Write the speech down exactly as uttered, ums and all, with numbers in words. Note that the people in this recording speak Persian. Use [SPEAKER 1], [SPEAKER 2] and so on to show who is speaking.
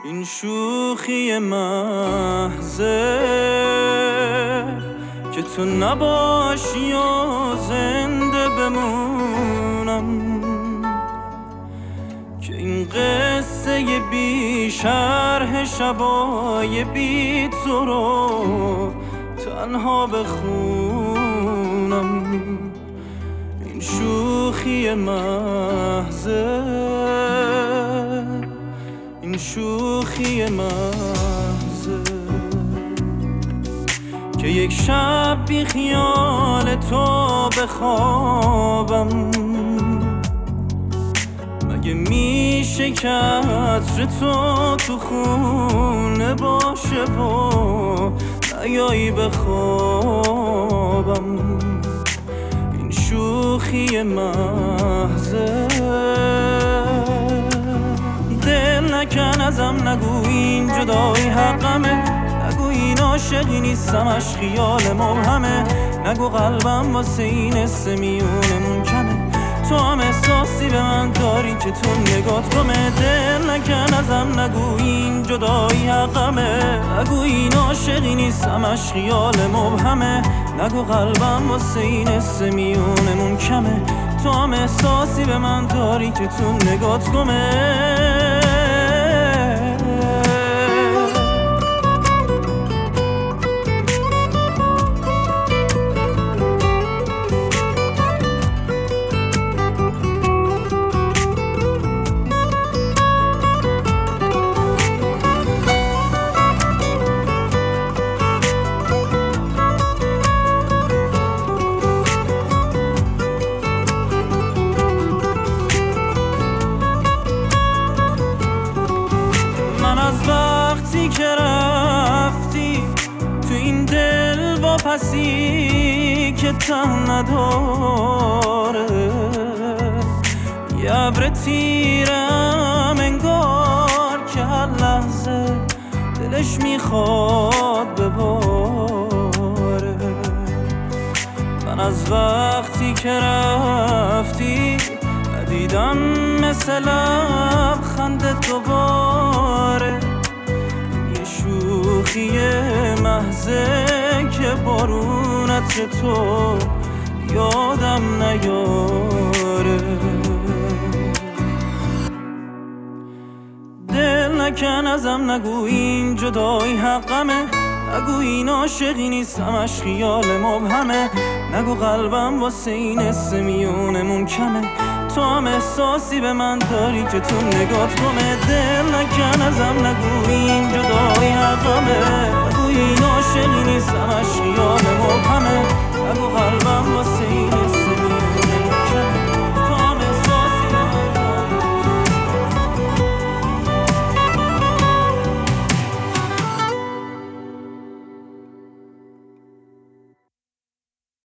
[SPEAKER 1] این شوخی محضه که تو نباشی و زنده بمونم، که این قصه بی شرح شبای بی تو رو تنها بخونم. این شوخی محضه، این شوخی محضه که یک شب بی خیال تو بخوابم. مگه میشه که عطر تو تو خونه باشه و نیایی بخوابم؟ این شوخی محضه، دل نکن ازم، نگو این جدایی حقمه، نگو این عاشقی نیستمش خیال مبهمه، نگو قلبم واسه این حسه میونمون کمه، تو هم احساسی به من داری که تو نگات گمه. دل نکن ازم، نگو این جدایی حقمه، نگو این عاشقی نیستمش خیال مبهمه، نگو قلبم واسه این حسه میونمون کمه، تو هم احساسی به من داری که تو نگات گمه. وقتی که رفتی تو این دل واپسی که ته نداره، یه ابر تیرم انگار که هر لحظه دلش میخواد بباره. من از وقتی که رفتی ندیدم مثل لبخند دوباره، یه شوخی محضه که بارونت تو یادم نیاره. دل نکن ازم، نگو این جدایی حقمه، نگو این عاشقی نیستمش خیال مبهمه، نگو قلبم واسه این حسه میونمون کمه، تو هم احساسی به من داری که تو نگات گمه. دل نکن ازم، نگو این جدایی حقمه، نگو این عاشقی نیستمش خیال مبهمه، نگو قلبم